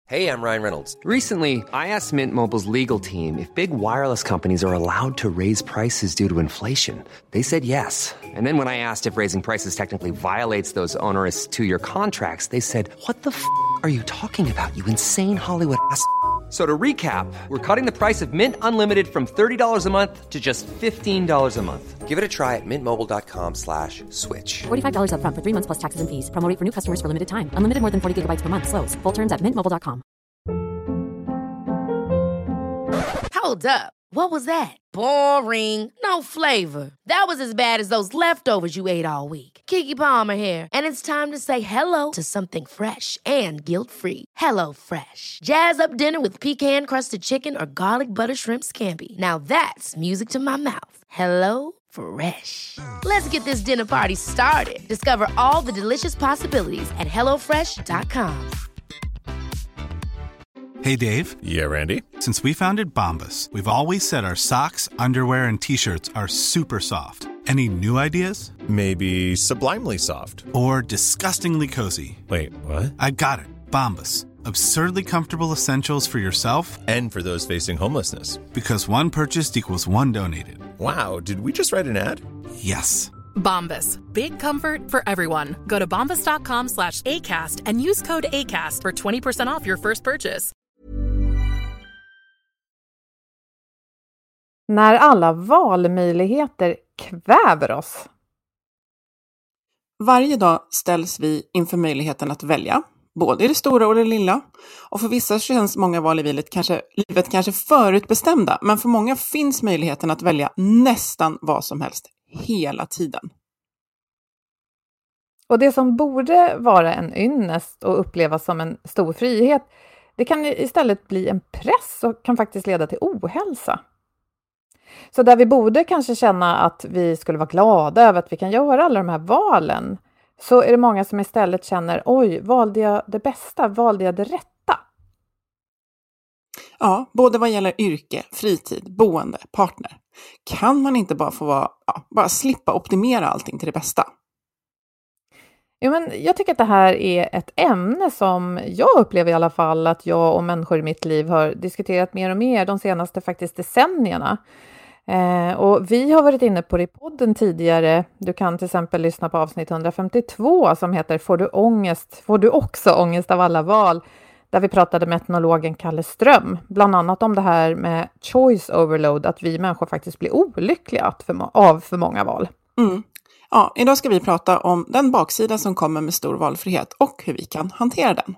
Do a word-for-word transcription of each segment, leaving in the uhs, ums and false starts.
Hey, I'm Ryan Reynolds. Recently, I asked Mint Mobile's legal team if big wireless companies are allowed to raise prices due to inflation. They said yes. And then when I asked if raising prices technically violates those onerous two-year contracts, they said, "What the f*** are you talking about, you insane Hollywood ass?" So to recap, we're cutting the price of Mint Unlimited from thirty dollars a month to just fifteen dollars a month. Give it a try at mintmobile.com slash switch. forty-five dollars up front for three months plus taxes and fees. Promo rate for new customers for limited time. Unlimited more than forty gigabytes per month. Slows full terms at mint mobile dot com. Hold up. What was that? Boring. No flavor. That was as bad as those leftovers you ate all week. Keke Palmer here, and it's time to say hello to something fresh and guilt-free. Hello Fresh. Jazz up dinner with pecan-crusted chicken or garlic butter shrimp scampi. Now that's music to my mouth. Hello Fresh. Let's get this dinner party started. Discover all the delicious possibilities at hello fresh dot com. Hey, Dave. Yeah, Randy. Since we founded Bombas, we've always said our socks, underwear, and T-shirts are super soft. Any new ideas? Maybe sublimely soft. Or disgustingly cozy. Wait, what? I got it. Bombas. Absurdly comfortable essentials for yourself and for those facing homelessness. Because one purchased equals one donated. Wow, did we just write an ad? Yes. Bombas. Big comfort for everyone. Go to bombas.com slash ACAST and use code ACAST for twenty percent off your first purchase. När alla valmöjligheter kväver oss. Varje dag ställs vi inför möjligheten att välja, både i det stora och det lilla. Och för vissa känns många val i livet kanske, livet kanske förutbestämda, men för många finns möjligheten att välja nästan vad som helst, hela tiden. Och det som borde vara en ynnest och upplevas som en stor frihet, det kan istället bli en press och kan faktiskt leda till ohälsa. Så där vi borde kanske känna att vi skulle vara glada över att vi kan göra alla de här valen, så är det många som istället känner, oj, valde jag det bästa, valde jag det rätta? Ja, både vad gäller yrke, fritid, boende, partner. Kan man inte bara få vara, ja, bara slippa optimera allting till det bästa? Jo, men jag tycker att det här är ett ämne som jag upplever i alla fall att jag och människor i mitt liv har diskuterat mer och mer de senaste faktiskt decennierna. Eh, och vi har varit inne på det i podden tidigare. Du kan till exempel lyssna på avsnitt hundrafemtiotvå som heter Får du ångest? Får du också ångest av alla val? Där vi pratade med etnologen Kalle Ström. Bland annat om det här med choice overload. Att vi människor faktiskt blir olyckliga av för många val. Mm. Ja, idag ska vi prata om den baksida som kommer med stor valfrihet och hur vi kan hantera den.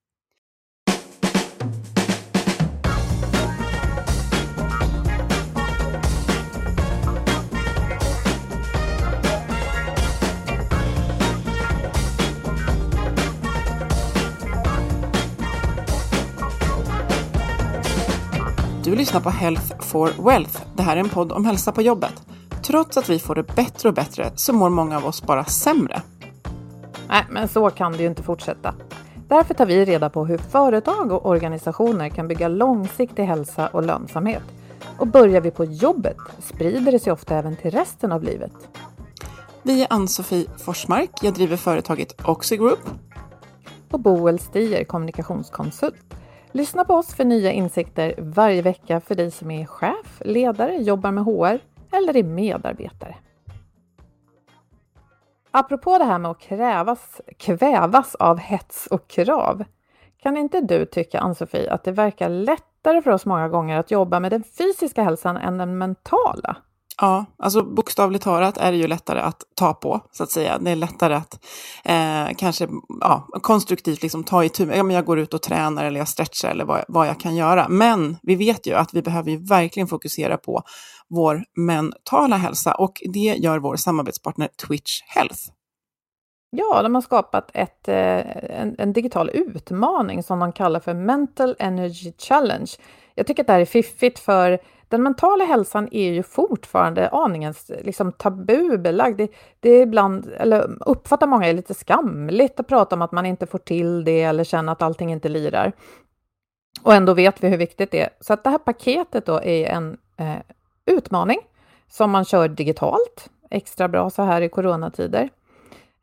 Du lyssnar på Health for Wealth. Det här är en podd om hälsa på jobbet. Trots att vi får det bättre och bättre så mår många av oss bara sämre. Nej, men så kan det ju inte fortsätta. Därför tar vi reda på hur företag och organisationer kan bygga långsiktig hälsa och lönsamhet. Och börjar vi på jobbet sprider det sig ofta även till resten av livet. Vi är Ann-Sofie Forsmark. Jag driver företaget Oxigroup. Och Boel Stier, kommunikationskonsult. Lyssna på oss för nya insikter varje vecka för dig som är chef, ledare, jobbar med H R eller är medarbetare. Apropå det här med att krävas, kvävas av hets och krav. Kan inte du tycka, Ann-Sofie, att det verkar lättare för oss många gånger att jobba med den fysiska hälsan än den mentala? Ja, alltså bokstavligt talat är det ju lättare att ta på, så att säga. Det är lättare att eh, kanske ja, konstruktivt liksom ta i tur. Ja, men jag går ut och tränar eller jag stretchar eller vad, vad jag kan göra. Men vi vet ju att vi behöver ju verkligen fokusera på vår mentala hälsa. Och det gör vår samarbetspartner Twitch Health. Ja, de har skapat ett, en, en digital utmaning som de kallar för Mental Energy Challenge. Jag tycker att det här är fiffigt, för den mentala hälsan är ju fortfarande aningens liksom tabubelagd. Det, det är ibland, eller uppfattar många är lite skamligt att prata om att man inte får till det eller känna att allting inte lirar. Och ändå vet vi hur viktigt det är. Så att det här paketet då är en eh, utmaning som man kör digitalt. Extra bra så här i coronatider.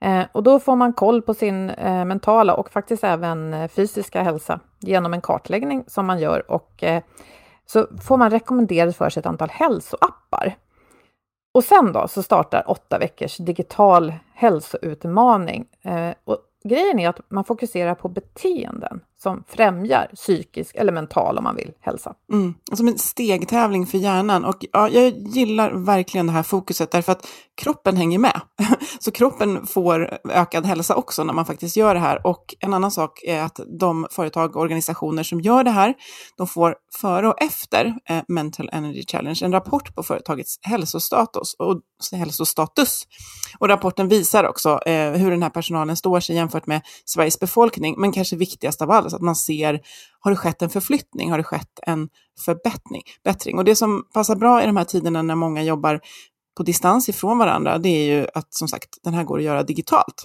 Eh, och då får man koll på sin eh, mentala och faktiskt även eh, fysiska hälsa genom en kartläggning som man gör. Och eh, så får man rekommenderat för sig ett antal hälsoappar. Och sen då så startar åtta veckors digital hälsoutmaning. Eh, och grejen är att man fokuserar på beteenden som främjar psykisk eller mental, om man vill, hälsa. Mm. Som en stegtävling för hjärnan. Och ja, jag gillar verkligen det här fokuset därför att kroppen hänger med. Så kroppen får ökad hälsa också när man faktiskt gör det här. Och en annan sak är att de företag och organisationer som gör det här, de får före och efter eh, Mental Energy Challenge en rapport på företagets hälsostatus och hälsostatus. Och rapporten visar också eh, hur den här personalen står sig jämfört med Sveriges befolkning. Men kanske viktigast av allt, att man ser, har det skett en förflyttning, har det skett en förbättring, bättring. Och det som passar bra i de här tiderna när många jobbar på distans ifrån varandra, det är ju att som sagt den här går att göra digitalt.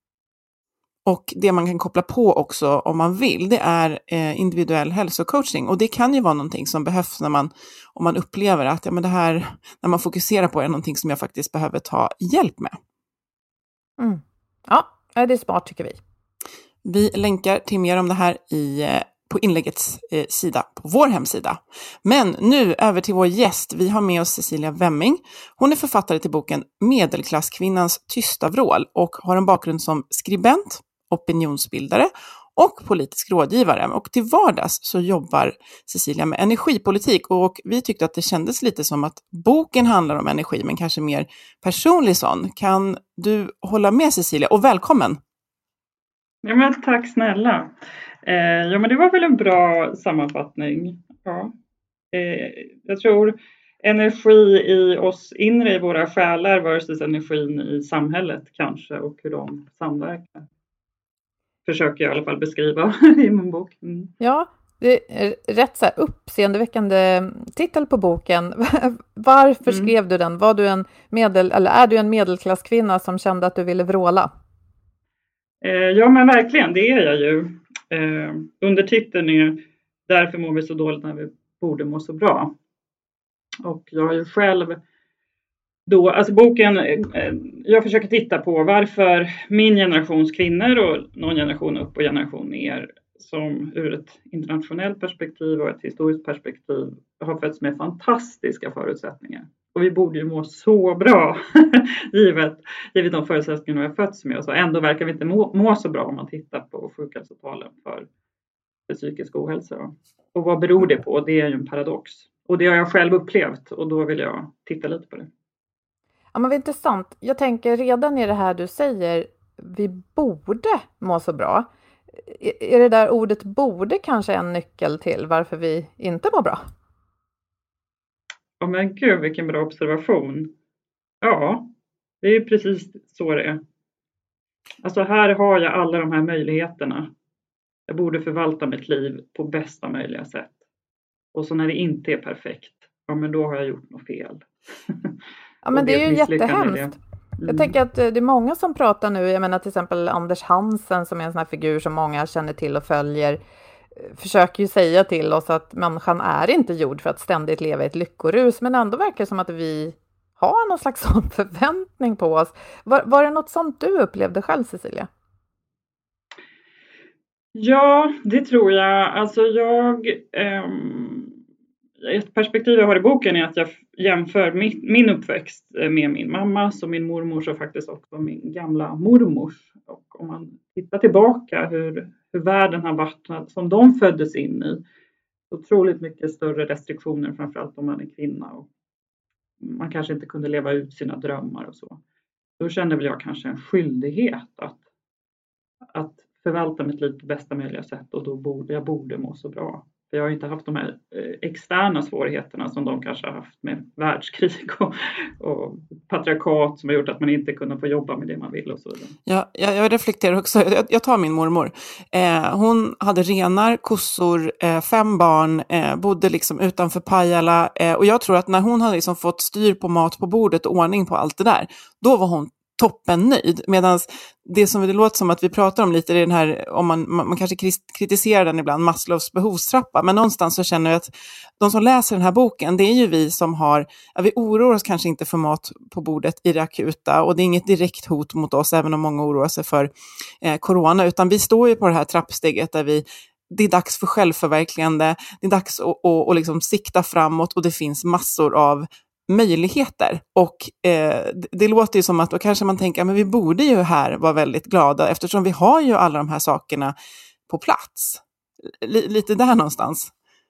Och det man kan koppla på också om man vill, det är eh, individuell hälsocoaching. Och det kan ju vara någonting som behövs när man, om man upplever att ja, men det här, när man fokuserar på är någonting som jag faktiskt behöver ta hjälp med. Mm. Ja, det är smart tycker vi. Vi länkar till mer om det här i, på inläggets eh, sida på vår hemsida. Men nu över till vår gäst. Vi har med oss Cecilia Wemming. Hon är författare till boken Medelklasskvinnans tysta vrål och har en bakgrund som skribent, opinionsbildare och politisk rådgivare. Och till vardags så jobbar Cecilia med energipolitik och vi tyckte att det kändes lite som att boken handlar om energi men kanske mer personlig sån. Kan du hålla med Cecilia och välkommen? Ja, men tack snälla. Eh, ja, men det var väl en bra sammanfattning. Ja. Eh, jag tror energi i oss inre i våra själar versus energin i samhället kanske och hur de samverkar. Försöker jag i alla fall beskriva i min bok. Mm. Ja, det är rätt så här uppseendeväckande titel på boken. Varför mm. skrev du den? Var du en medel, eller är du en medelklasskvinna som kände att du ville vråla? Ja, men verkligen, det är jag ju. Eh, undertiteln är Därför mår vi så dåligt när vi borde må så bra. Och jag har ju själv då, alltså boken, eh, jag försöker titta på varför min generations kvinnor och någon generation upp och generation ner som ur ett internationellt perspektiv och ett historiskt perspektiv har fötts med fantastiska förutsättningar. Och vi borde ju må så bra, givet, givet de förutsättningar vi har fötts med. Och så ändå verkar vi inte må, må så bra om man tittar på sjukhälsotalen för, för psykisk ohälsa. Och vad beror det på? Det är ju en paradox. Och det har jag själv upplevt och då vill jag titta lite på det. Ja, men det är intressant. Jag tänker redan i det här du säger, vi borde må så bra. Är det där ordet borde kanske en nyckel till varför vi inte mår bra? Ja, men gud, vilken bra observation. Ja, det är ju precis så det är. Alltså här har jag alla de här möjligheterna. Jag borde förvalta mitt liv på bästa möjliga sätt. Och så när det inte är perfekt, ja men då har jag gjort något fel. Ja, men det är ju jättehemskt. Mm. Jag tänker att det är många som pratar nu, jag menar till exempel Anders Hansen som är en sån här figur som många känner till och följer, försöker ju säga till oss att människan är inte gjord för att ständigt leva i ett lyckorus, men ändå verkar det som att vi har någon slags sån förväntning på oss. Var, var det något sånt du upplevde själv, Cecilia? Ja, det tror jag. Alltså jag... Um... Ett perspektiv jag har i boken är att jag jämför min, min uppväxt med min mammas och min mormors och faktiskt också min gamla mormors. Och om man tittar tillbaka hur, hur världen har varit som de föddes in i. Otroligt mycket större restriktioner, framförallt om man är kvinna. Och man kanske inte kunde leva ut sina drömmar och så. Då kände väl jag kanske en skyldighet att, att förvalta mitt liv på bästa möjliga sätt. Och då borde jag borde må så bra. Jag har inte haft de här externa svårigheterna som de kanske har haft med världskrig och, och patriarkat som har gjort att man inte kunde få jobba med det man vill och så vidare. Ja, jag, jag reflekterar också. Jag, jag tar min mormor. Eh, hon hade renar, kossor, eh, fem barn, eh, bodde liksom utanför Pajala. Eh, och jag tror att när hon hade liksom fått styr på mat på bordet och ordning på allt det där, då var hon toppen nöjd. Medan det som det låter som att vi pratar om lite är den här, om man, man, man kanske kritiserar den ibland, Maslows behovstrappa. Men någonstans så känner jag att de som läser den här boken, det är ju vi som har, ja, vi oroar oss kanske inte för mat på bordet i det akuta. Och det är inget direkt hot mot oss, även om många oroar sig för eh, corona. Utan vi står ju på det här trappsteget där vi, det är dags för självförverkligande. Det är dags att, att, att liksom sikta framåt, och det finns massor av möjligheter. Och eh, det, det låter ju som att då kanske man tänker, men vi borde ju här vara väldigt glada, eftersom vi har ju alla de här sakerna på plats. L- lite där någonstans.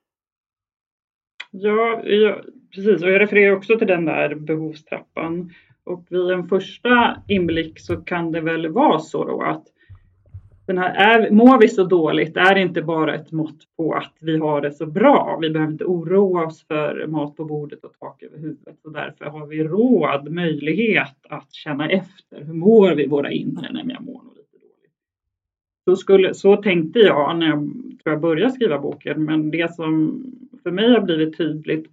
Ja, ja, precis. Och jag refererar också till den där behovstrappan. Och vid en första inblick så kan det väl vara så då att den här, är, mår vi så dåligt, är inte bara ett mått på att vi har det så bra. Vi behöver inte oroa oss för mat på bordet och tak över huvudet. Och därför har vi råd, möjlighet att känna efter. Hur mår vi våra inre när jag mår lite dåligt? Så, skulle, så tänkte jag när jag, tror jag började skriva boken. Men det som för mig har blivit tydligt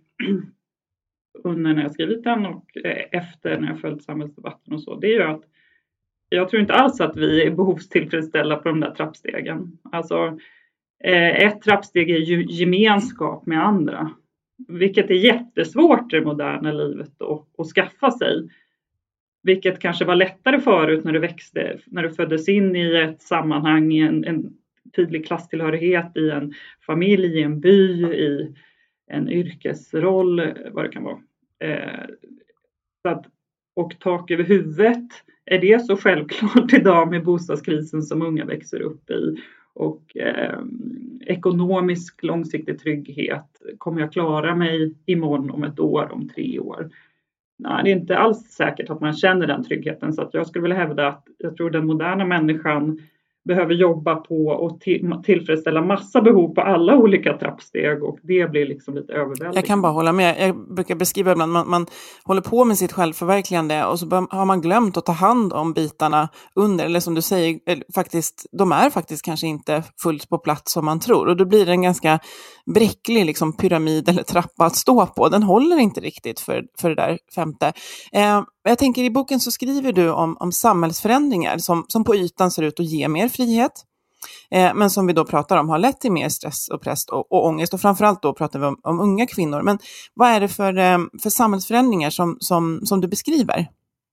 under när jag skrivit den och efter när jag följt samhällsdebatten och så, det är ju att jag tror inte alls att vi är behovstillfredsställda på de där trappstegen. Alltså ett trappsteg är ju gemenskap med andra. Vilket är jättesvårt i det moderna livet att, att skaffa sig. Vilket kanske var lättare förut när du växte, när du föddes in i ett sammanhang, i en, en tydlig klasstillhörighet, i en familj, i en by, i en yrkesroll, vad det kan vara. Eh, så att, och tak över huvudet. Är det så självklart idag med bostadskrisen som unga växer upp i? Och eh, ekonomisk långsiktig trygghet. Kommer jag klara mig imorgon, om ett år, om tre år? Nej, det är inte alls säkert att man känner den tryggheten. Så att jag skulle vilja hävda att jag tror den moderna människan behöver jobba på och till, tillfredsställa massa behov på alla olika trappsteg, och det blir liksom lite överväldigande. Jag kan bara hålla med. Jag brukar beskriva ibland, man, man håller på med sitt självförverkligande och så har man glömt att ta hand om bitarna under, eller som du säger, faktiskt, de är faktiskt kanske inte fullt på plats som man tror, och då blir det en ganska bräcklig liksom, pyramid eller trappa att stå på. Den håller inte riktigt för, för det där femte. Eh, jag tänker, i boken så skriver du om, om samhällsförändringar som, som på ytan ser ut att ge mer frihet. Eh, men som vi då pratar om har lett till mer stress och press och, och ångest. Och framförallt då pratar vi om, om unga kvinnor. Men vad är det för, eh, för samhällsförändringar som, som, som du beskriver?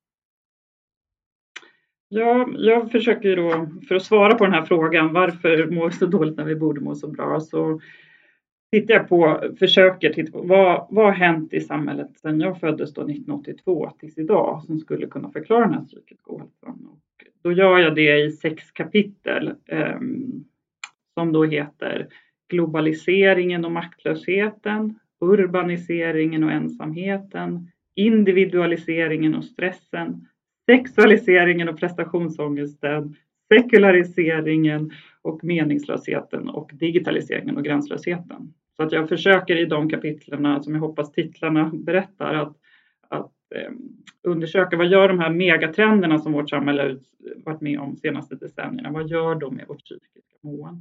Ja, jag försöker då, för att svara på den här frågan, varför mår vi så dåligt när vi borde må så bra, så tittar jag på, försöker titta på vad, vad har hänt i samhället sedan jag föddes då nittonhundraåttiotvå tills idag som skulle kunna förklara den här psykiska ohälsan. Och då gör jag det i sex kapitel eh, som då heter globaliseringen och maktlösheten, urbaniseringen och ensamheten, individualiseringen och stressen, sexualiseringen och prestationsångesten, sekulariseringen och meningslösheten och digitaliseringen och gränslösheten. Så att jag försöker i de kapitlerna, som jag hoppas titlarna berättar, att, att eh, undersöka vad gör de här megatrenderna som vårt samhälle har varit med om de senaste decennierna. Vad gör de med vårt psykiska mående?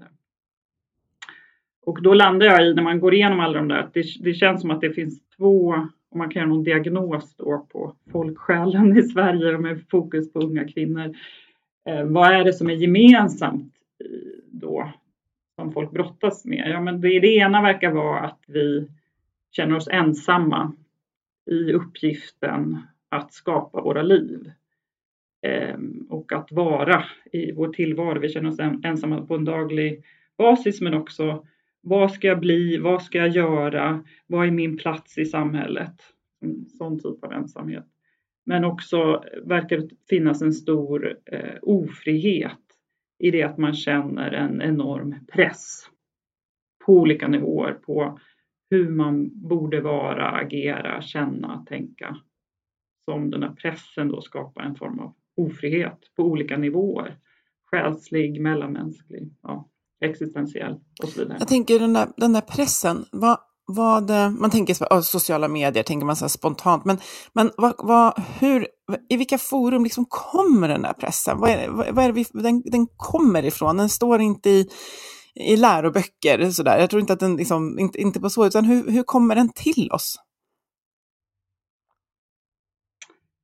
Och då landar jag i, när man går igenom alla de där, att det, det känns som att det finns två, och man kan göra någon diagnos då på folksjälen i Sverige med fokus på unga kvinnor. Eh, vad är det som är gemensamt då som folk brottas med? Ja, men det, det ena verkar vara att vi känner oss ensamma i uppgiften att skapa våra liv. Eh, och att vara i vår tillvaro. Vi känner oss en, ensamma på en daglig basis, men också vad ska jag bli, vad ska jag göra, vad är min plats i samhället? En sån typ av ensamhet. Men också verkar det finnas en stor eh, ofrihet i det att man känner en enorm press på olika nivåer på hur man borde vara, agera, känna, tänka. Som den här pressen då skapar en form av ofrihet på olika nivåer. Själslig, mellanmänsklig, ja, existentiell och så vidare. Jag tänker den där, den där pressen, vad, vad, man tänker så, oh, sociala medier tänker man så här spontant, men, men vad, vad, hur, i vilka forum liksom kommer den där pressen? Vad är, vad, vad är det vi, den, den kommer ifrån? Den står inte i, i läroböcker så där. Jag tror inte att den liksom, inte, inte på så, utan hur, hur kommer den till oss?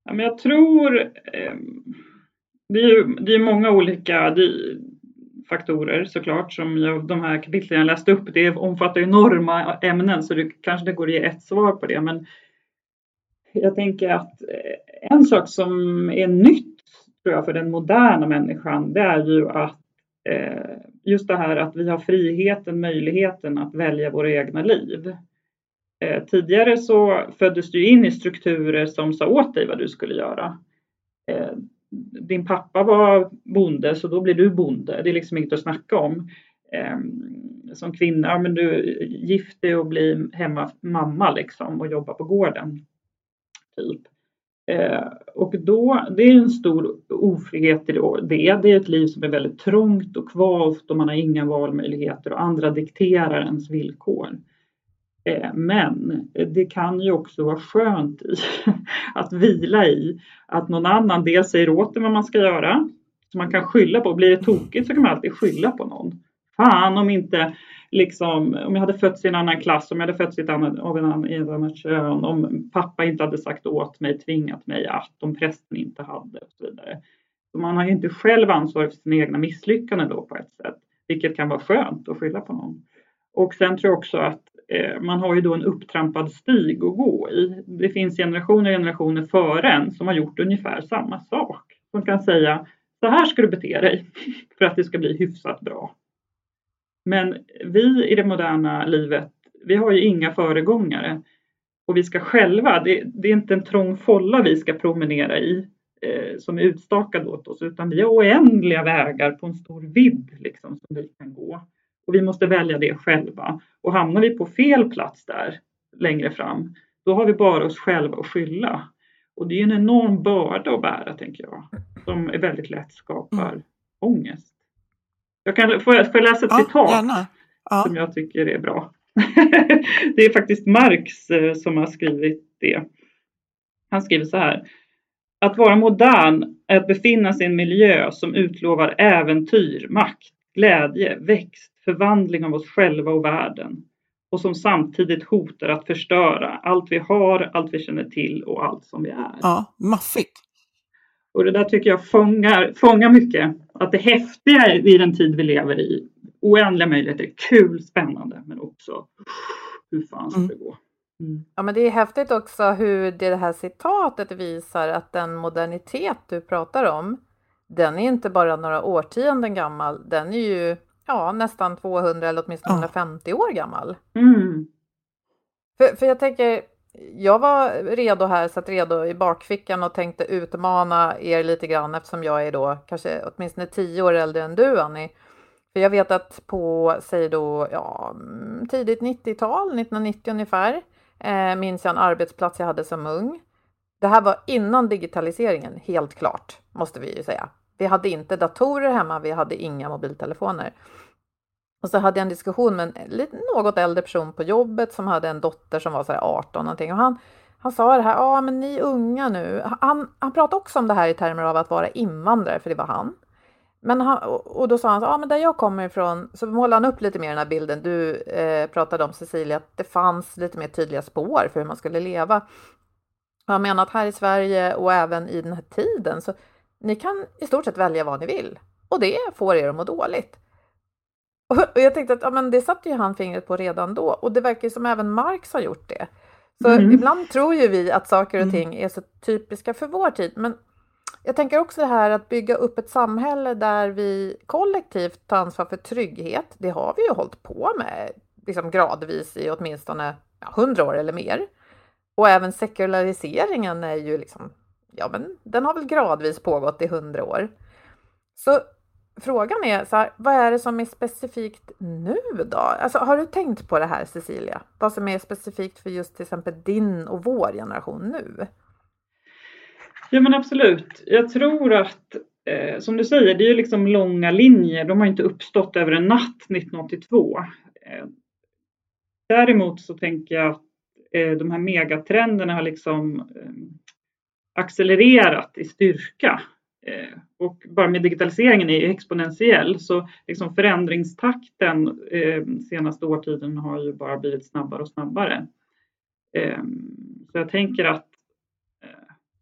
Ja, men jag tror eh, det är ju det är många olika det, faktorer såklart som jag, de här kapitlen jag läste upp. Det omfattar enorma ämnen så det kanske det går att ge ett svar på det. Men jag tänker att eh, en sak som är nytt tror jag för den moderna människan det är ju att eh, just det här att vi har friheten, möjligheten att välja våra egna liv. Eh, tidigare så föddes du in i strukturer som sa åt dig vad du skulle göra. Eh, din pappa var bonde så då blir du bonde. Det är liksom inget att snacka om. Eh, som kvinna, men du gift dig och blir hemma mamma liksom och jobbar på gården. Typ. Eh, och då, det är en stor ofrihet i det. Det är ett liv som är väldigt trångt och kvavt och man har inga valmöjligheter och andra dikterar ens villkor. Men det kan ju också vara skönt i, att vila i att någon annan dels säger åt vad man ska göra. Så man kan skylla på, blir det tokigt så kan man alltid skylla på någon. Fan om inte, liksom, om jag hade fötts i en annan klass, om jag hade fötts i ett annat, av en annan, i ett annat kön, om pappa inte hade sagt åt mig, tvingat mig att, om prästen inte hade och så vidare. Så man har ju inte själv ansvar för sina egna misslyckanden då på ett sätt. Vilket kan vara skönt att skylla på någon. Och sen tror jag också att man har ju då en upptrampad stig att gå i. Det finns generationer och generationer före en som har gjort ungefär samma sak. Som kan säga, så här ska du bete dig för att det ska bli hyfsat bra. Men vi i det moderna livet, vi har ju inga föregångare. Och vi ska själva, det, det är inte en trång folla vi ska promenera i eh, som är utstakad åt oss. Utan vi har oändliga vägar på en stor vidd liksom, som vi kan gå. Och vi måste välja det själva. Och hamnar vi på fel plats där längre fram. Då har vi bara oss själva att skylla. Och det är en enorm börda att bära tänker jag. Som är väldigt lätt skapar mm. ångest. Jag kan, får, jag, får jag läsa ett ja, citat gärna. Ja. Som jag tycker är bra. Det är faktiskt Marx eh, som har skrivit det. Han skriver så här. Att vara modern är att befinna sig i en miljö som utlovar äventyr, makt, glädje, växt, förvandling av oss själva och världen. Och som samtidigt hotar att förstöra allt vi har, allt vi känner till och allt som vi är. Ja, maffigt. Och det där tycker jag fångar, fångar mycket. Att det häftiga i den tid vi lever i. Oändliga möjligheter, kul, spännande. Men också hur fan ska det gå? Mm. Ja, men det är häftigt också hur det här citatet visar att den modernitet du pratar om. Den är inte bara några årtionden gammal. Den är ju ja, nästan tvåhundra eller åtminstone hundrafemtio år gammal. Mm. För, för jag tänker, jag var redo här, satt redo i bakfickan och tänkte utmana er lite grann eftersom jag är då kanske åtminstone tio år äldre än du, Annie. För jag vet att på, säg då, ja, tidigt nittiotal, nittonhundranittio ungefär, eh, minns jag en arbetsplats jag hade som ung. Det här var innan digitaliseringen, helt klart, måste vi ju säga. Vi hade inte datorer hemma, vi hade inga mobiltelefoner. Och så hade jag en diskussion med en lite, något äldre person på jobbet som hade en dotter som var så här arton någonting. Och han, han sa det här, ja ah, men ni unga nu. Han, han pratade också om det här i termer av att vara invandrare, för det var han. Men han, och då sa han, ja ah, men där jag kommer ifrån, så målade han upp lite mer den här bilden. Du eh, pratade om, Cecilia, att det fanns lite mer tydliga spår för hur man skulle leva. Och han menar att här i Sverige och även i den här tiden så ni kan i stort sett välja vad ni vill. Och det får er att må dåligt. Och jag tänkte att ja, men det satte ju han fingret på redan då. Och det verkar som även Marx har gjort det. Så mm. ibland tror ju vi att saker och ting är så typiska för vår tid. Men jag tänker också det här att bygga upp ett samhälle där vi kollektivt tar ansvar för trygghet. Det har vi ju hållit på med liksom gradvis i åtminstone hundra år eller mer. Och även sekulariseringen är ju liksom, ja men den har väl gradvis pågått i hundra år. Så frågan är så här, vad är det som är specifikt nu då? Alltså har du tänkt på det här, Cecilia? Vad som är specifikt för just till exempel din och vår generation nu? Ja men absolut. Jag tror att, eh, som du säger, det är ju liksom långa linjer. De har inte uppstått över en natt nittonhundraåttiotvå. Eh, däremot så tänker jag att eh, de här megatrenderna har liksom eh, accelererat i styrka. Eh, och bara med digitaliseringen är exponentiell. Så liksom förändringstakten eh, senaste årtiden har ju bara blivit snabbare och snabbare. Eh, så jag tänker att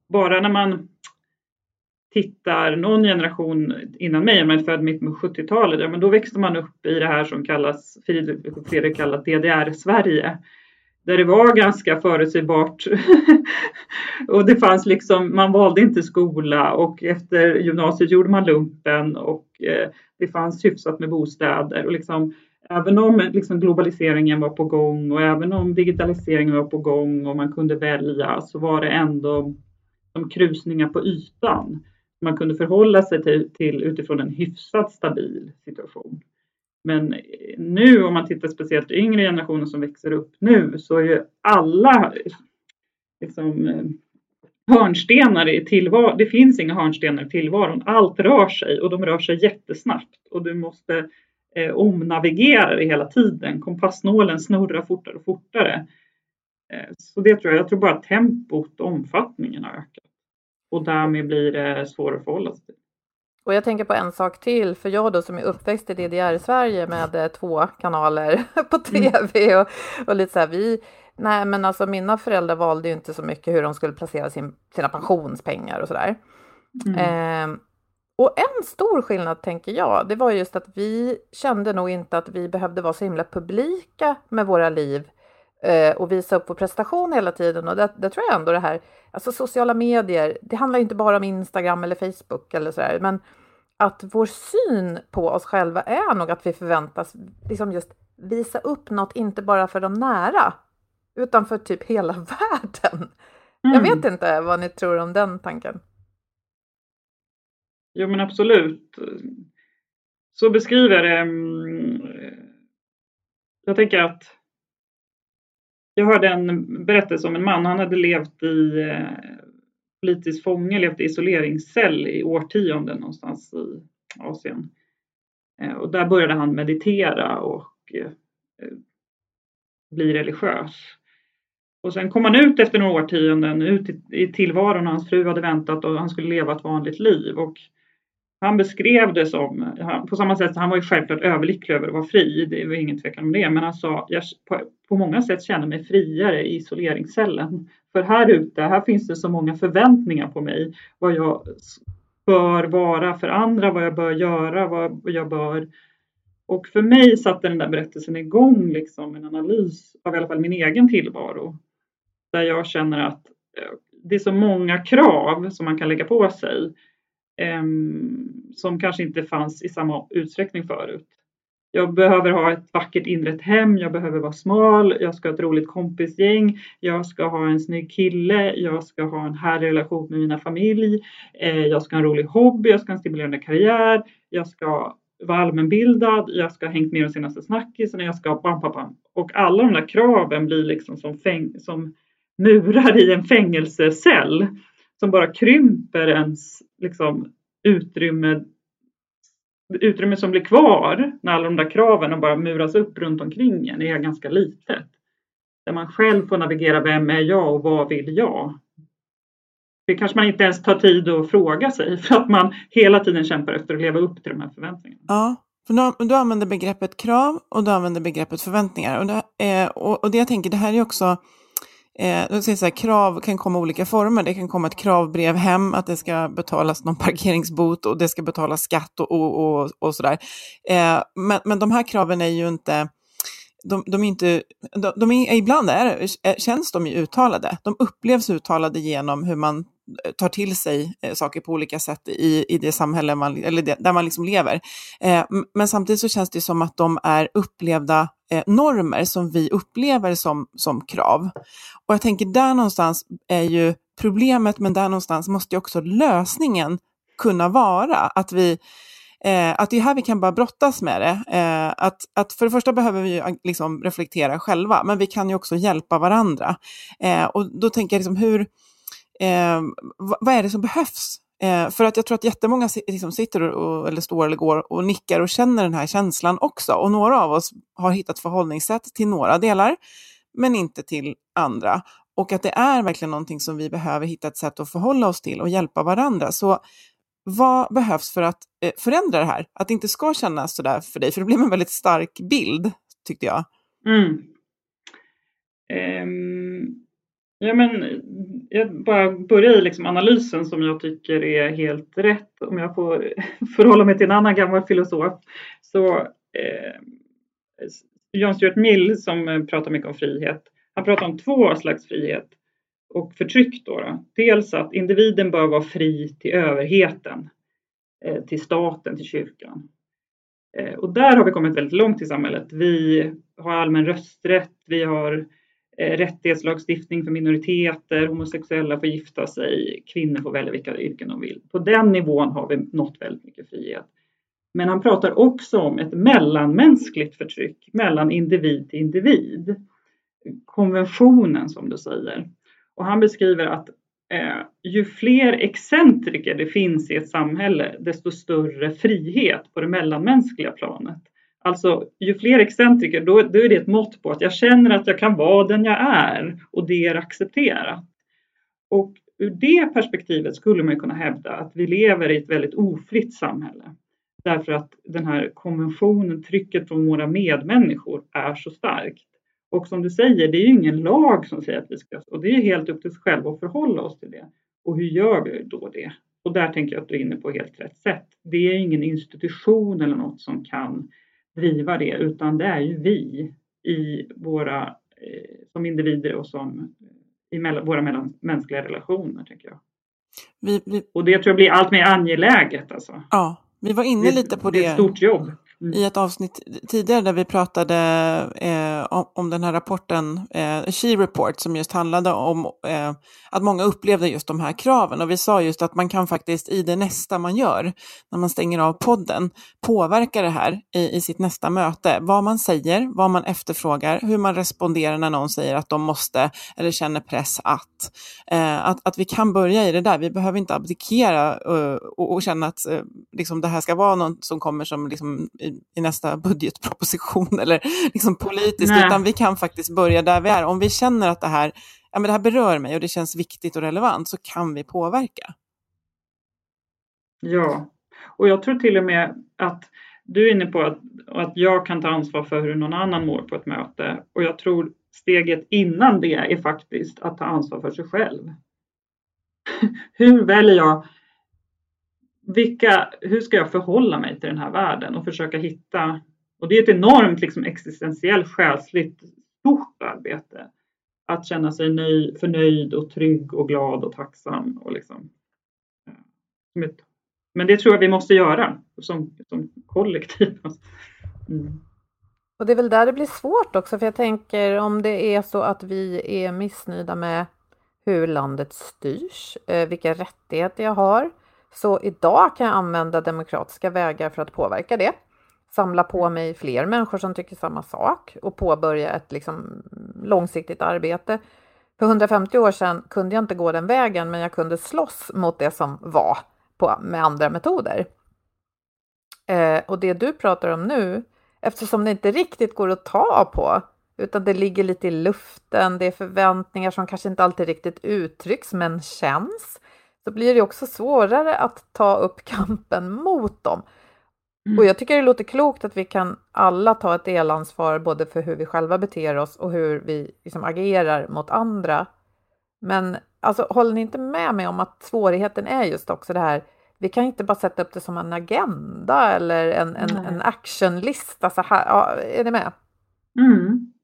bara när man tittar någon generation innan mig, om man är född mitt på sjuttiotalet, ja, men då växte man upp i det här som kallas, Fredrik kallat D D R-Sverige. Där det var ganska förutsägbart och det fanns liksom, man valde inte skola och efter gymnasiet gjorde man lumpen och eh, det fanns hyfsat med bostäder och liksom, även om liksom globaliseringen var på gång och även om digitaliseringen var på gång och man kunde välja, så var det ändå de krusningar på ytan man kunde förhålla sig till, till utifrån en hyfsat stabil situation. Men nu om man tittar speciellt yngre generationer som växer upp nu, så är ju alla liksom, hörnstenar i tillvaron. Det finns inga hörnstenar i tillvaron. Allt rör sig och de rör sig jättesnabbt. Och du måste eh, omnavigera det hela tiden. Kompassnålen snurrar fortare och fortare. Eh, så det tror jag, jag tror bara att tempot och omfattningen har ökat. Och därmed blir det svårare att förhålla sig till. Och jag tänker på en sak till, för jag då som är uppväxt i D D R-Sverige med eh, två kanaler på tv och, och lite så här, vi, nej men alltså mina föräldrar valde ju inte så mycket hur de skulle placera sin, sina pensionspengar och sådär. Mm. Eh, och en stor skillnad tänker jag, det var just att vi kände nog inte att vi behövde vara så himla publika med våra liv eh, och visa upp vår prestation hela tiden. Och det, det tror jag ändå det här, alltså sociala medier, det handlar inte bara om Instagram eller Facebook eller sådär, men att vår syn på oss själva är nog att vi förväntas liksom just visa upp något, inte bara för de nära, utan för typ hela världen. Mm. Jag vet inte vad ni tror om den tanken. Jo men absolut. Så beskriver det. Jag tänker att jag hörde en berättelse om en man. Han hade levt i politisk fånge, levt i isoleringscell i årtionden någonstans i Asien. Och där började han meditera och bli religiös. Och sen kom han ut efter några årtionden, ut i, i tillvaron, och hans fru hade väntat och han skulle leva ett vanligt liv. Och han beskrev det som, på samma sätt, han var ju självklart överlycklig över att vara fri, det var ingen tvekan om det. Men han sa, jag på, på många sätt känner mig friare i isoleringscellen. För här ute, här finns det så många förväntningar på mig. Vad jag bör vara för andra, vad jag bör göra, vad jag bör. Och för mig satte den där berättelsen igång liksom en analys av i alla fall min egen tillvaro. Där jag känner att det är så många krav som man kan lägga på sig. Eh, som kanske inte fanns i samma utsträckning förut. Jag behöver ha ett vackert inrett hem, jag behöver vara smal, jag ska ha ett roligt kompisgäng, jag ska ha en snygg kille, jag ska ha en härlig relation med mina familj, eh, jag ska ha en rolig hobby, jag ska ha en stimulerande karriär, jag ska vara allmänbildad, jag ska ha hängt med de senaste snackisarna, jag ska bam, bam, bam. Och alla de där kraven blir liksom som, fäng- som murar i en fängelsecell som bara krymper ens liksom, utrymme utrymme som blir kvar när alla de där kraven och bara muras upp runt omkring en är ganska litet. Där man själv får navigera, vem är jag och vad vill jag? Det kanske man inte ens tar tid att fråga sig för att man hela tiden kämpar efter att leva upp till de här förväntningarna. Ja, för du, du använder begreppet krav och du använder begreppet förväntningar. Och det, eh, och, och det jag tänker, det här är också... Eh, då säger så här, krav kan komma i olika former. Det kan komma ett kravbrev hem att det ska betalas någon parkeringsbot och det ska betalas skatt och, och, och, och sådär. Eh, men, men de här kraven är ju inte, de, de är inte, de, de är, ibland är, känns de ju uttalade. De upplevs uttalade genom hur man tar till sig eh, saker på olika sätt i, i det samhälle man, eller det, där man liksom lever. Eh, men samtidigt så känns det som att de är upplevda eh, normer som vi upplever som, som krav. Och jag tänker där någonstans är ju problemet, men där någonstans måste ju också lösningen kunna vara att vi eh, att det är här vi kan bara brottas med det. Eh, att, att för det första behöver vi ju liksom reflektera själva, men vi kan ju också hjälpa varandra. Eh, och då tänker jag liksom hur Eh, vad, vad är det som behövs? Eh, för att jag tror att jättemånga liksom sitter och, eller står eller går och nickar och känner den här känslan också. Och några av oss har hittat förhållningssätt till några delar, men inte till andra. Och att det är verkligen någonting som vi behöver hitta ett sätt att förhålla oss till och hjälpa varandra. Så vad behövs för att eh, förändra det här? Att det inte ska kännas sådär för dig. För det blev en väldigt stark bild, tyckte jag. Mm. Um... Ja, men jag bara börjar i liksom analysen som jag tycker är helt rätt. Om jag får förhålla mig till en annan gammal filosof. Så eh, John Stuart Mill som pratar mycket om frihet. Han pratar om två slags frihet och förtryck då. då. Dels att individen bör vara fri till överheten. Eh, till staten, till kyrkan. Eh, och där har vi kommit väldigt långt i samhället. Vi har allmän rösträtt, vi har rättighetslagstiftning för minoriteter, homosexuella får gifta sig, kvinnor får välja vilka yrken de vill. På den nivån har vi nått väldigt mycket frihet. Men han pratar också om ett mellanmänskligt förtryck mellan individ till individ. Konventionen som du säger. Och han beskriver att eh, ju fler excentriker det finns i ett samhälle, desto större frihet på det mellanmänskliga planet. Alltså ju fler excentriker, då, då är det ett mått på att jag känner att jag kan vara den jag är och det är accepterat. Och ur det perspektivet skulle man kunna hävda att vi lever i ett väldigt ofritt samhälle. Därför att den här konventionen, trycket från våra medmänniskor är så starkt. Och som du säger, det är ju ingen lag som säger att vi ska, och det är helt upp till oss själva att förhålla oss till det. Och hur gör vi då det? Och där tänker jag att du är inne på helt rätt sätt. Det är ingen institution eller något som kan driva det, utan det är ju vi i våra, eh, som individer och som i mellan, våra mellanmänskliga relationer, tänker jag. Vi, vi... Och det tror jag blir allt mer angeläget. Alltså. Ja, vi var inne det, lite på det. Det är ett stort jobb. Mm. I ett avsnitt tidigare där vi pratade eh, om, om den här rapporten, eh, She Report, som just handlade om eh, att många upplevde just de här kraven. Och vi sa just att man kan faktiskt i det nästa man gör, när man stänger av podden, påverka det här i, i sitt nästa möte. Vad man säger, vad man efterfrågar, hur man responderar när någon säger att de måste eller känner press att. Eh, att, att vi kan börja i det där. Vi behöver inte abdikera uh, och, och känna att uh, liksom det här ska vara något som kommer som liksom i, i nästa budgetproposition eller liksom politiskt. Nej. Utan vi kan faktiskt börja där vi är. Om vi känner att det här, ja, men det här berör mig och det känns viktigt och relevant, så kan vi påverka. Ja, och jag tror till och med att du är inne på att, att jag kan ta ansvar för hur någon annan mår på ett möte. Och jag tror steget innan det är faktiskt att ta ansvar för sig själv. Hur väljer jag, vilka, hur ska jag förhålla mig till den här världen och försöka hitta, och det är ett enormt liksom existentiellt, själsligt stort arbete. Att känna sig nöj, förnöjd och trygg och glad och tacksam. Och liksom, men det tror jag vi måste göra som, som kollektiv. Mm. Och det är väl där det blir svårt också. För jag tänker om det är så att vi är missnöjda med hur landet styrs. Eh, vilka rättigheter jag har. Så idag kan jag använda demokratiska vägar för att påverka det. Samla på mig fler människor som tycker samma sak. Och påbörja ett liksom långsiktigt arbete. För hundrafemtio år sedan kunde jag inte gå den vägen. Men jag kunde slåss mot det som var på, med andra metoder. Eh, och det du pratar om nu. Eftersom det inte riktigt går att ta på. Utan det ligger lite i luften. Det är förväntningar som kanske inte alltid riktigt uttrycks men känns. Så blir det också svårare att ta upp kampen mot dem. Mm. Och jag tycker det låter klokt att vi kan alla ta ett delansvar både för hur vi själva beter oss och hur vi liksom agerar mot andra. Men alltså, håller ni inte med mig om att svårigheten är just också det här. Vi kan inte bara sätta upp det som en agenda eller en, en, en actionlista. Så här. Ja, är ni med? Mm.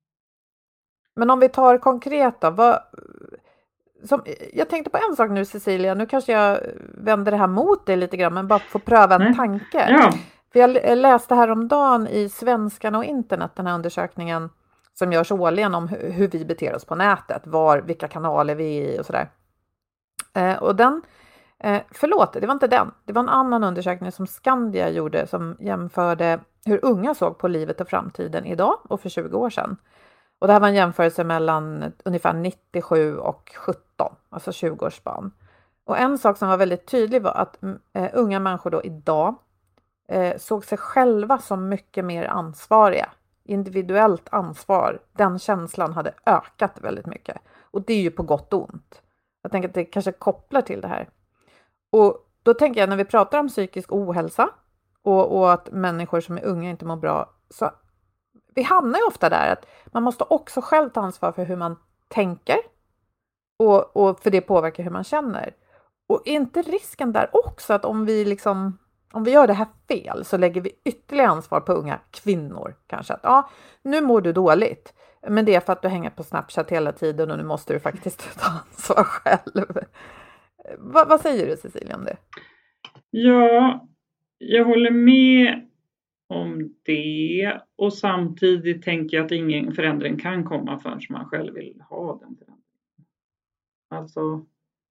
Men om vi tar konkret då. Vad, som, jag tänkte på en sak nu, Cecilia. Nu kanske jag vänder det här mot dig lite grann. Men bara få pröva en Nej. tanke. Ja. För jag läste häromdagen i Svenskarna och internet. Den här undersökningen som görs årligen om hur, hur vi beter oss på nätet. Var, vilka kanaler vi är i och sådär. Eh, och den... Eh, förlåt, det var inte den. Det var en annan undersökning som Skandia gjorde som jämförde hur unga såg på livet och framtiden idag och för tjugo år sedan. Och det här var en jämförelse mellan ungefär nittiosju och sjutton, alltså tjugo års spann. Och en sak som var väldigt tydlig var att eh, unga människor då idag eh, såg sig själva som mycket mer ansvariga. Individuellt ansvar, den känslan hade ökat väldigt mycket. Och det är ju på gott och ont. Jag tänker att det kanske kopplar till det här. Och då tänker jag när vi pratar om psykisk ohälsa och, och att människor som är unga inte mår bra, så vi hamnar ju ofta där att man måste också själv ta ansvar för hur man tänker, Och, och för det påverkar hur man känner. Och är inte risken där också att om vi liksom, om vi gör det här fel så lägger vi ytterligare ansvar på unga kvinnor kanske. Att ja, nu mår du dåligt. Men det är för att du hänger på Snapchat hela tiden och nu måste du faktiskt ta ansvar själv. Va, vad säger du, Cecilia, om det? Ja, jag håller med om det. Och samtidigt tänker jag att ingen förändring kan komma förrän man själv vill ha den förändringen. Alltså,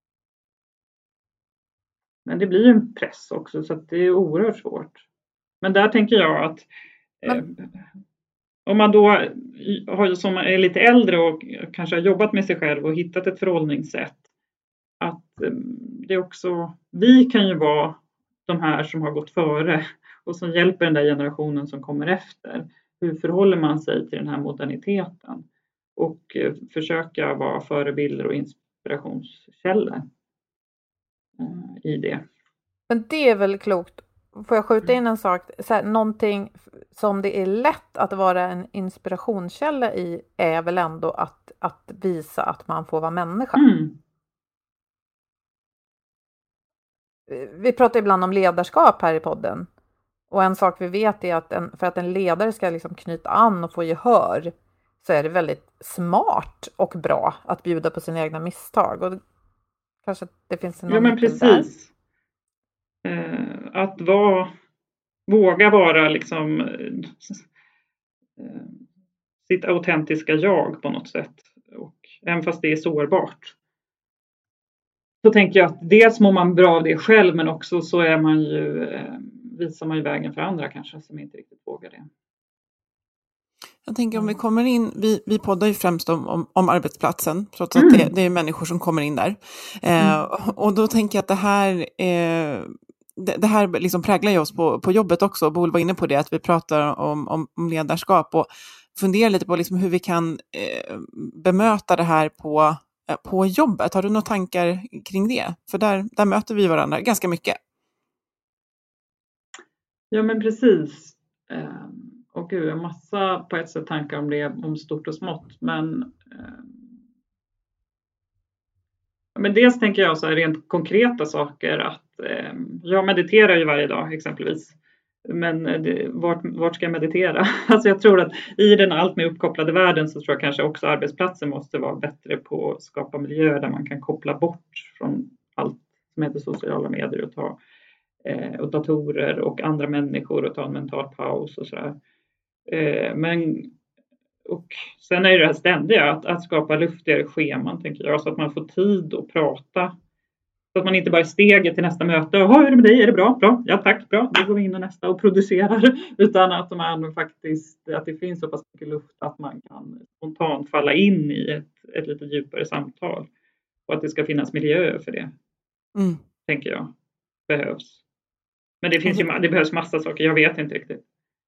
men det blir en press också så att det är oerhört svårt. Men där tänker jag att eh, om man då har, som är lite äldre och kanske har jobbat med sig själv och hittat ett förhållningssätt, att eh, det också, vi kan ju vara de här som har gått före och som hjälper den där generationen som kommer efter. Hur förhåller man sig till den här moderniteten? Och eh, försöka vara förebilder och inspirationskällor eh, i det. Men det är väl klokt. Får jag skjuta in en sak? Så här, någonting som det är lätt att vara en inspirationskälla i är väl ändå att, att visa att man får vara människa. Mm. Vi pratar ibland om ledarskap här i podden. Och en sak vi vet är att en, för att en ledare ska liksom knyta an och få gehör så är det väldigt smart och bra att bjuda på sina egna misstag. Och kanske det finns en Ja, men precis. Eh, att vara, våga vara liksom eh, sitt autentiska jag på något sätt. Och även fast det är sårbart. Så tänker jag att dels mår man bra av det själv, men också så är man ju, eh, visar man ju vägen för andra kanske som inte riktigt vågar det. Jag tänker om vi kommer in, vi, vi poddar ju främst om, om, om arbetsplatsen, trots att Mm. det, det är människor som kommer in där. Eh, och då tänker jag att det här, eh, det, det här liksom präglar ju oss på, på jobbet också. Boel var inne på det, att vi pratar om, om, om ledarskap och funderar lite på liksom hur vi kan eh, bemöta det här på, eh, på jobbet. Har du några tankar kring det? För där, där möter vi varandra ganska mycket. Ja, men precis. Eh, och gud, en massa på ett sätt tankar om det, om stort och smått. Men, eh, men dels tänker jag så här rent konkreta saker. Att eh, jag mediterar ju varje dag exempelvis. Men det, vart, vart ska jag meditera? Alltså jag tror att i den allt mer uppkopplade världen så tror jag kanske också arbetsplatser måste vara bättre på att skapa miljöer där man kan koppla bort från allt som heter sociala medier och ta eh, och datorer och andra människor och ta en mental paus och sådär. Eh, men och sen är det det här ständiga att, att skapa luftigare scheman tänker jag, så att man får tid att prata. Så att man inte bara är steget till nästa möte. Jaha, hur är det med dig? Är det bra? Bra. Ja, tack. Bra. Då går vi in och nästa och producerar. Utan att man faktiskt, att det finns så pass mycket luft att man kan spontant falla in i ett, ett lite djupare samtal. Och att det ska finnas miljöer för det. Mm. Tänker jag. Behövs. Men det finns ju, det behövs massa saker. Jag vet inte riktigt.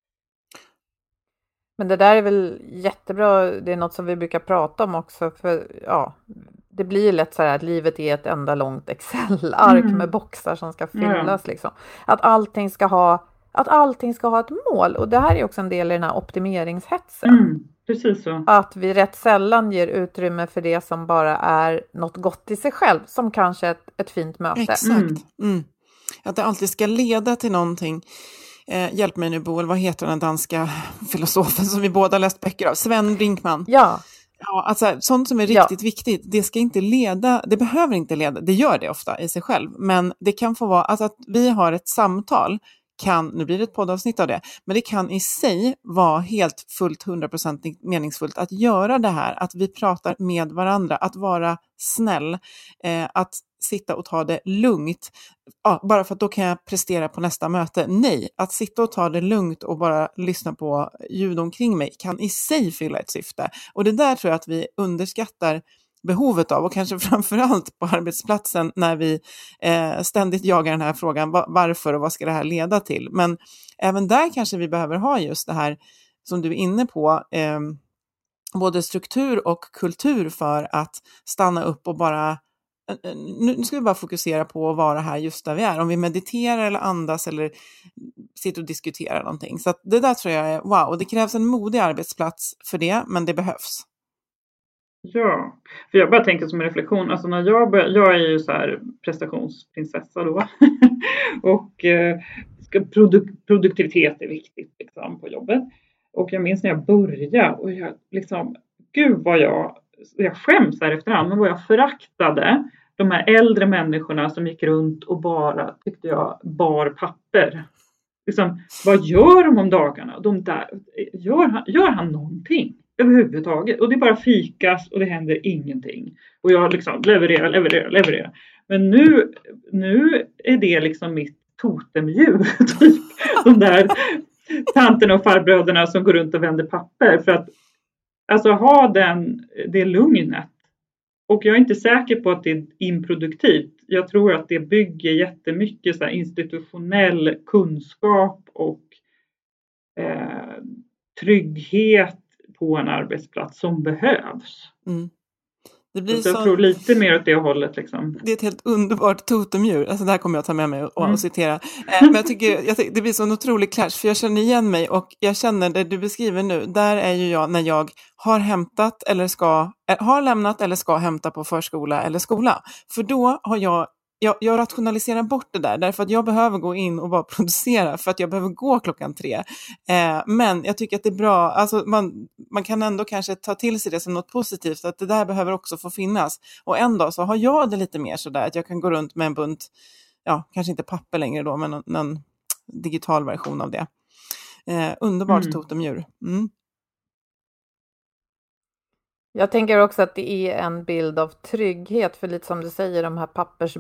Men det där är väl jättebra. Det är något som vi brukar prata om också. För ja, det blir lätt så här att livet är ett enda långt Excel-ark mm. med boxar som ska fyllas. Ja. Liksom. Att allting ska ha, att allting ska ha ett mål. Och det här är också en del i den här optimeringshetsen. Mm, precis så. Att vi rätt sällan ger utrymme för det som bara är något gott i sig själv. Som kanske ett, ett fint möte. Exakt. Mm. Mm. Att det alltid ska leda till någonting. Eh, hjälp mig nu, Boel, vad heter den danska filosofen som vi båda läst böcker av? Sven Brinkmann. Ja. Ja, alltså sånt som är riktigt ja. viktigt, det ska inte leda, det behöver inte leda, det gör det ofta i sig själv, men det kan få vara, alltså att vi har ett samtal kan, nu blir det ett poddavsnitt av det, men det kan i sig vara helt fullt hundra procent meningsfullt att göra det här, att vi pratar med varandra, att vara snäll, eh, att sitta och ta det lugnt, ja, bara för att då kan jag prestera på nästa möte. Nej, att sitta och ta det lugnt och bara lyssna på ljud omkring mig kan i sig fylla ett syfte. Och det där tror jag att vi underskattar behovet av, och kanske framförallt på arbetsplatsen när vi eh, ständigt jagar den här frågan, var, varför och vad ska det här leda till? Men även där kanske vi behöver ha just det här som du är inne på, eh, både struktur och kultur för att stanna upp och bara nu ska vi bara fokusera på att vara här just där vi är. Om vi mediterar eller andas eller sitter och diskuterar någonting. Så att det där tror jag är wow. Och det krävs en modig arbetsplats för det, men det behövs. Ja, för jag bara tänker som en reflektion, alltså när jag började, jag är ju så här prestationsprinsessa då och eh, ska produk, produktivitet är viktigt liksom på jobbet. Och jag minns när jag började och jag liksom, gud vad jag, jag skäms här efterhand, men vad jag föraktade de här äldre människorna som gick runt och bara, tyckte jag, bar papper. Liksom, vad gör de om dagarna? De där, gör, han, gör han någonting överhuvudtaget? Och det bara fikas och det händer ingenting. Och jag liksom levererar, levererar, levererar. Men nu, nu är det liksom mitt totemdjur. Typ. De där tanterna och farbröderna som går runt och vänder papper. För att alltså ha den, det lugnet. Och jag är inte säker på att det är improduktivt. Jag tror att det bygger jättemycket så här institutionell kunskap och eh, trygghet på en arbetsplats som behövs. Mm. Det blir så jag så... tror lite mer åt det hållet. Liksom. Det är ett helt underbart totemdjur. Alltså det här kommer jag ta med mig och, mm. och citera. Eh, men jag tycker, jag tycker det blir så en otrolig clash. För jag känner igen mig och jag känner det du beskriver nu. Där är ju jag när jag har hämtat eller ska, har lämnat eller ska hämta på förskola eller skola. För då har jag Jag, jag rationaliserar bort det där därför att jag behöver gå in och bara producera för att jag behöver gå klockan tre. Eh, men jag tycker att det är bra, alltså man, man kan ändå kanske ta till sig det som något positivt, att det där behöver också få finnas. Och en dag så har jag det lite mer sådär att jag kan gå runt med en bunt, ja kanske inte papper längre då, men en, en digital version av det. Eh, underbart mm. totemdjur. Mm. Jag tänker också att det är en bild av trygghet, för lite som du säger, de här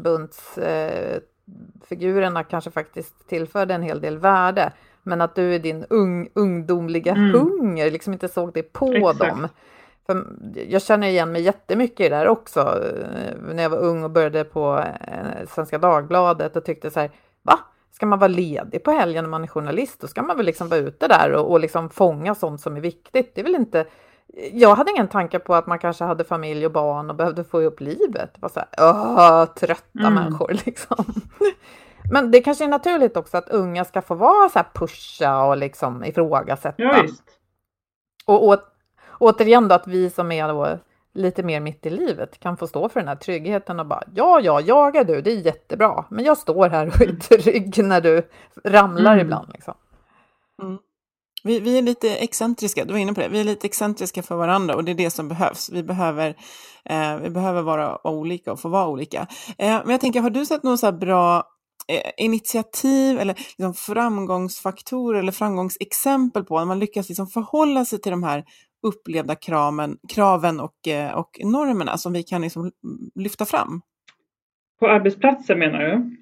pappersbuntsfigurerna eh, kanske faktiskt tillförde en hel del värde, men att du i din ung, ungdomliga mm. hunger liksom inte såg det på Exakt. Dem. För jag känner igen mig jättemycket i det där också, när jag var ung och började på eh, Svenska Dagbladet och tyckte så här, va? Ska man vara ledig på helgen när man är journalist? Då ska man väl liksom vara ute där och, och liksom fånga sånt som är viktigt. Det är väl inte... Jag hade ingen tanke på att man kanske hade familj och barn och behövde få upp livet. Det var så här, åh, trötta mm. människor liksom. Men det kanske är naturligt också att unga ska få vara så här pusha och liksom ifrågasätta. Ja, visst. Och å, återigen då att vi som är då lite mer mitt i livet kan få stå för den här tryggheten och bara, ja, ja, jag är du, det är jättebra. Men jag står här och är trygg när du ramlar mm. ibland liksom. Mm. Vi, vi är lite excentriska, du var inne på det, vi är lite excentriska för varandra och det är det som behövs. Vi behöver, eh, vi behöver vara olika och få vara olika. Eh, men jag tänker, har du sett någon så här bra eh, initiativ eller liksom framgångsfaktorer eller framgångsexempel på när man lyckas liksom förhålla sig till de här upplevda kraven, kraven och, eh, och normerna som vi kan liksom lyfta fram? På arbetsplatser menar du?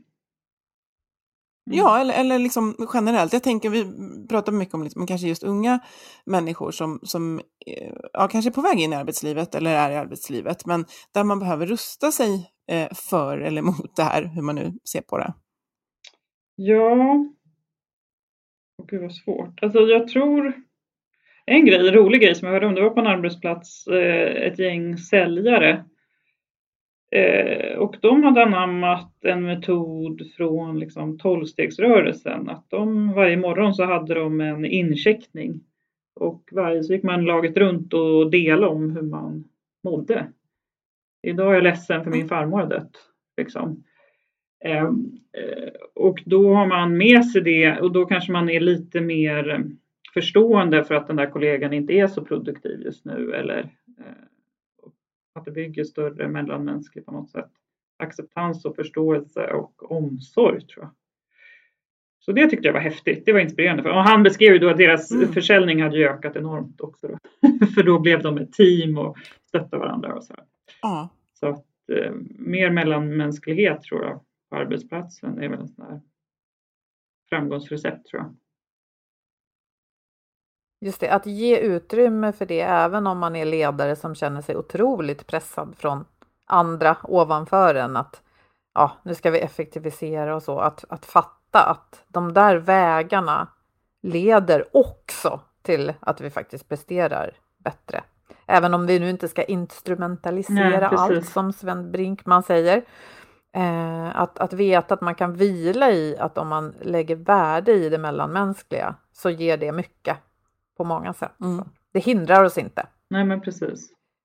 Mm. Ja, eller, eller liksom generellt. Jag tänker, vi pratar mycket om liksom, kanske just unga människor som, som ja, kanske är på väg in i arbetslivet eller är i arbetslivet. Men där man behöver rusta sig eh, för eller mot det här, hur man nu ser på det. Ja, och gud vad svårt. Alltså jag tror, en grej, en rolig grej som jag hörde om, det var på en arbetsplats, eh, ett gäng säljare. Eh, och de hade anammat en metod från liksom tolvstegsrörelsen. Att de varje morgon så hade de en incheckning. Och varje så gick man laget runt och delade om hur man mådde. Idag är jag ledsen för min farmor har dött. Liksom. Eh, och då har man med sig det. Och då kanske man är lite mer förstående för att den där kollegan inte är så produktiv just nu. Eller... Eh, att det bygger större mellanmänskligt på något sätt. Acceptans och förståelse och omsorg tror jag. Så det tyckte jag var häftigt. Det var inspirerande. För, och han beskrev ju då att deras mm. försäljning hade ju ökat enormt också. Då. För då blev de ett team och stöttade varandra. Och så här. Mm. Så att eh, mer mellanmänsklighet tror jag på arbetsplatsen är väl en sån här framgångsrecept tror jag. Just det, att ge utrymme för det även om man är ledare som känner sig otroligt pressad från andra ovanför en. Att ja, nu ska vi effektivisera och så. Att, att fatta att de där vägarna leder också till att vi faktiskt presterar bättre. Även om vi nu inte ska instrumentalisera Nej, allt som Sven Brinkman säger. Eh, att, att veta att man kan vila i att om man lägger värde i det mellanmänskliga så ger det mycket. På många sätt. Mm. Det hindrar oss inte. Nej men precis.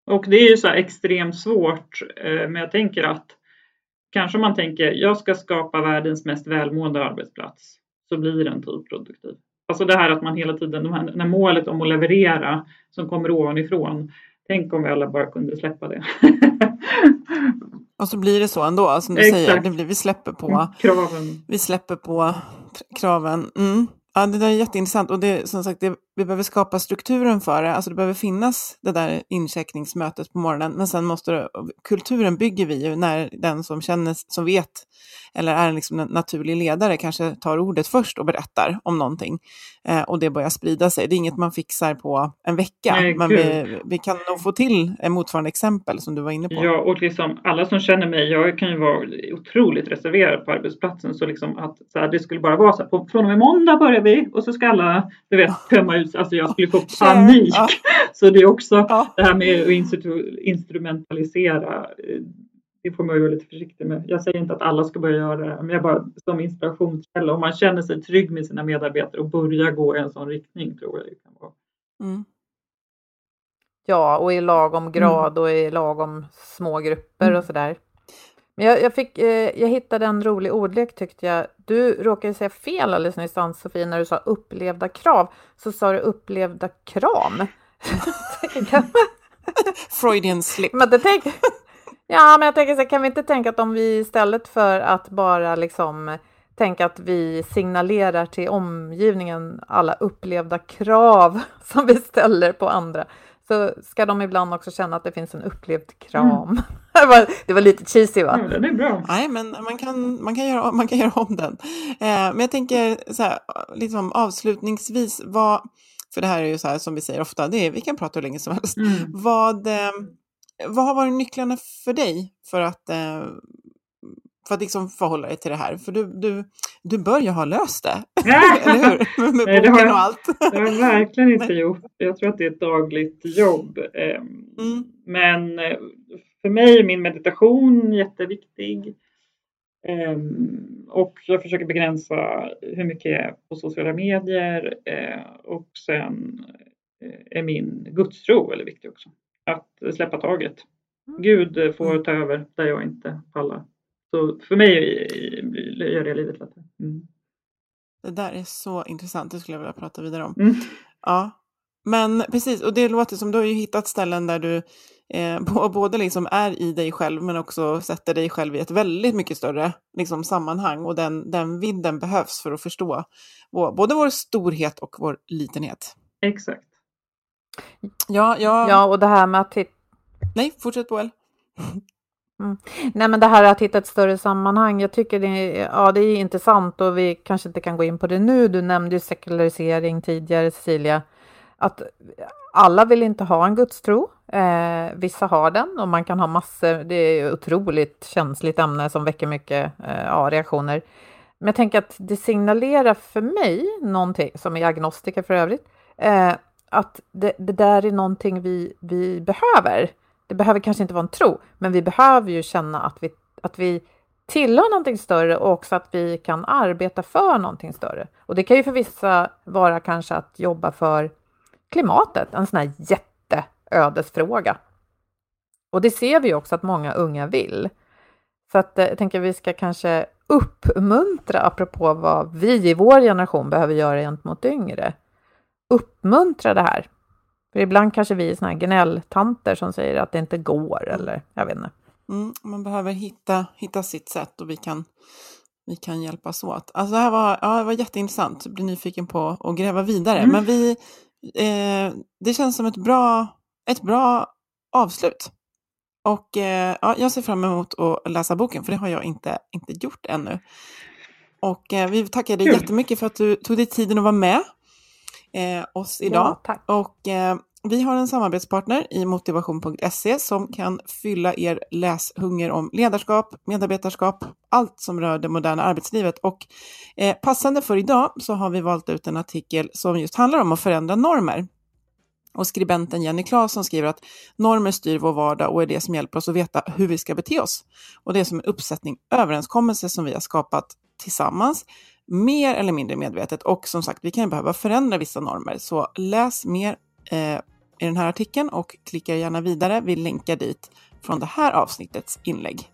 Och det är ju så här extremt svårt, men jag tänker att kanske man tänker jag ska skapa världens mest välmående arbetsplats, så blir den typ produktiv. Alltså det här att man hela tiden, de här, när målet om att leverera som kommer ovanifrån, tänk om vi alla bara kunde släppa det. Och så blir det så ändå, som alltså, du Exakt. säger, det blir, vi släpper på kraven. Vi släpper på kraven. Mm. Ja, det där är jätteintressant och det, som sagt, det, vi behöver skapa strukturen för det. Alltså det behöver finnas det där incheckningsmötet på morgonen, men sen måste det, kulturen bygger vi ju när den som känner, som vet eller är liksom en naturlig ledare kanske tar ordet först och berättar om någonting eh, och det börjar sprida sig. Det är inget man fixar på en vecka, Nej, men vi, vi kan nog få till en motsvarande exempel som du var inne på. Ja, och liksom alla som känner mig, jag kan ju vara otroligt reserverad på arbetsplatsen, så liksom att så här, det skulle bara vara så här, på, från och med måndag börjar vi och så ska alla, du vet, tömma ut, alltså jag skulle få panik. Ja. Så det är också ja. det här med att instru- instrumentalisera, det får man ju vara lite försiktig med. Jag säger inte att alla ska börja göra det, men jag bara som inspirationskälla, om man känner sig trygg med sina medarbetare och börja gå i en sån riktning, tror jag det kan vara. Mm. Ja, och i lagom grad och i lagom små grupper mm. och sådär. Men jag, jag, fick, eh, jag hittade en rolig ordlek tyckte jag. Du råkade säga fel alldeles nyss, Ann-Sofie, när du sa upplevda krav. Så sa du upplevda kram. Freudian slip. Men det tänk... Ja, men jag tänker så här, kan vi inte tänka att om vi istället för att bara liksom tänka att vi signalerar till omgivningen alla upplevda krav som vi ställer på andra, så ska de ibland också känna att det finns en upplevd kram. Mm. det, var, det var lite cheesy, va? Ja, det är bra. Nej, men man kan, man kan, göra, man kan göra om den. Eh, men jag tänker så här, liksom avslutningsvis, vad, för det här är ju så här som vi säger ofta, det är, vi kan prata hur länge som helst. Mm. Vad, eh, vad har varit nycklarna för dig för att, eh, för att liksom förhålla dig till det här? För du, du, du bör ju ha löst det, eller hur? Med Nej, boken det har jag, och allt. Det har jag verkligen inte gjort. Jag tror att det är ett dagligt jobb. Mm. Men för mig är min meditation jätteviktig. Och jag försöker begränsa hur mycket jag är på sociala medier. Och sen är min gudstro väldigt viktig också. Att släppa taget. Gud får ta över där jag inte pallar. Så för mig gör det livet lättare. Mm. Det där är så intressant. Det skulle jag vilja prata vidare om. Mm. Ja, men precis. Och det låter som du har ju hittat ställen där du eh, både liksom är i dig själv, men också sätter dig själv i ett väldigt mycket större liksom, sammanhang. Och den, den vidden behövs för att förstå vår, både vår storhet och vår litenhet. Exakt. Ja, ja. ja och det här med att... Nej, fortsätt på. Mm. Nej, men det här att hitta ett större sammanhang, jag tycker det är, ja, det är intressant och vi kanske inte kan gå in på det nu. Du nämnde ju sekularisering tidigare, Cecilia, att alla vill inte ha en gudstro. Eh, vissa har den och man kan ha massor, det är ett otroligt känsligt ämne som väcker mycket eh, ja, reaktioner. Men jag tänker att det signalerar för mig någonting, som är agnostiker för övrigt, eh, att det, det där är någonting vi, vi behöver. Det behöver kanske inte vara en tro, men vi behöver ju känna att vi, att vi tillhör någonting större och också att vi kan arbeta för någonting större. Och det kan ju för vissa vara kanske att jobba för klimatet, en sån här jätteödesfråga. Och det ser vi också att många unga vill. Så att jag tänker att vi ska kanske uppmuntra, apropå vad vi i vår generation behöver göra gentemot yngre. Uppmuntra det här. För ibland kanske vi är såna här gnälltanter som säger att det inte går, eller jag vet inte. Mm, man behöver hitta, hitta sitt sätt och vi kan, vi kan hjälpas åt. Alltså det här var, ja, det var jätteintressant. Jag blir nyfiken på att gräva vidare. Mm. Men vi, eh, det känns som ett bra, ett bra avslut. Och eh, ja, jag ser fram emot att läsa boken, för det har jag inte, inte gjort ännu. Och eh, vi tackar dig jättemycket för att du tog dig tiden att vara med eh, oss idag. Ja, tack. Och eh, vi har en samarbetspartner i motivation punkt se som kan fylla er läshunger om ledarskap, medarbetarskap, allt som rör det moderna arbetslivet. Och eh, passande för idag så har vi valt ut en artikel som just handlar om att förändra normer. Och skribenten Jenny Claesson skriver att normer styr vår vardag och är det som hjälper oss att veta hur vi ska bete oss. Och det är som en uppsättning överenskommelser som vi har skapat tillsammans, mer eller mindre medvetet. Och som sagt, vi kan behöva förändra vissa normer. Så läs mer eh, i den här artikeln och klicka gärna vidare. Vi länkar dit från det här avsnittets inlägg.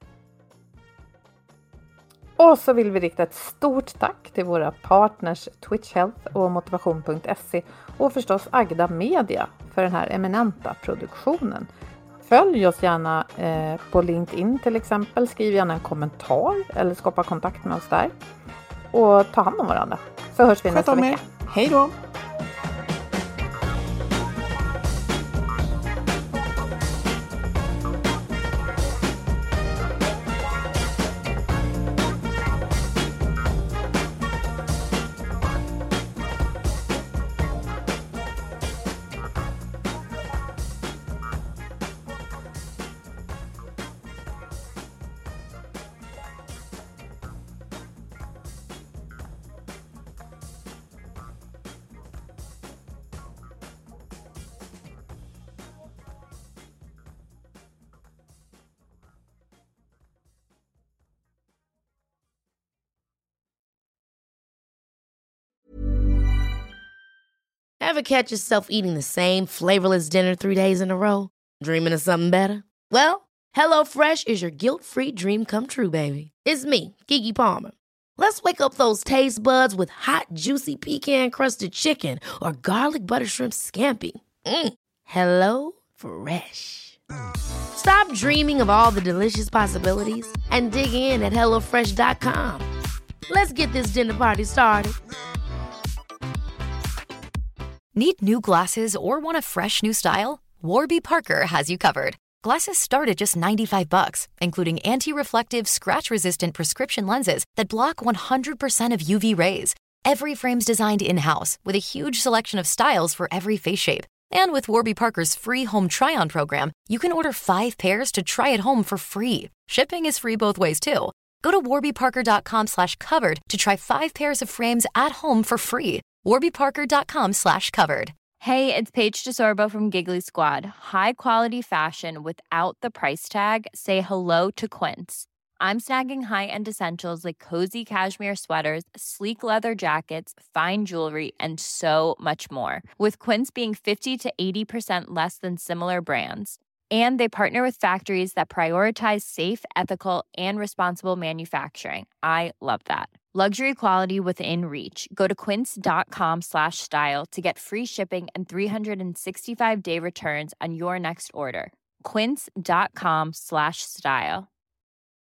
Och så vill vi rikta ett stort tack till våra partners Twitch Health och motivation punkt se och förstås Agda Media för den här eminenta produktionen. Följ oss gärna eh, på LinkedIn till exempel, skriv gärna en kommentar eller skapa kontakt med oss där. Och ta hand om varandra, så hörs vi nästa vecka. Hej då! Ever catch yourself eating the same flavorless dinner three days in a row? Dreaming of something better? Well, HelloFresh is your guilt-free dream come true, baby. It's me, Keke Palmer. Let's wake up those taste buds with hot, juicy pecan-crusted chicken or garlic butter shrimp scampi. Mm. Hello Fresh. Stop dreaming of all the delicious possibilities and dig in at hello fresh dot com. Let's get this dinner party started. Need new glasses or want a fresh new style? Warby Parker has you covered. Glasses start at just ninety-five bucks, including anti-reflective, scratch-resistant prescription lenses that block one hundred percent of U V rays. Every frame's designed in-house with a huge selection of styles for every face shape. And with Warby Parker's free home try-on program, you can order five pairs to try at home for free. Shipping is free both ways, too. Go to warby parker dot com slash covered to try five pairs of frames at home for free. warby parker dot com slash covered. Hey, it's Paige DeSorbo from Giggly Squad. High quality fashion without the price tag. Say hello to Quince. I'm snagging high-end essentials like cozy cashmere sweaters, sleek leather jackets, fine jewelry, and so much more. With Quince being fifty to eighty percent less than similar brands. And they partner with factories that prioritize safe, ethical, and responsible manufacturing. I love that. Luxury quality within reach. Go to quince dot com slash style to get free shipping and three sixty-five day returns on your next order. quince dot com slash style.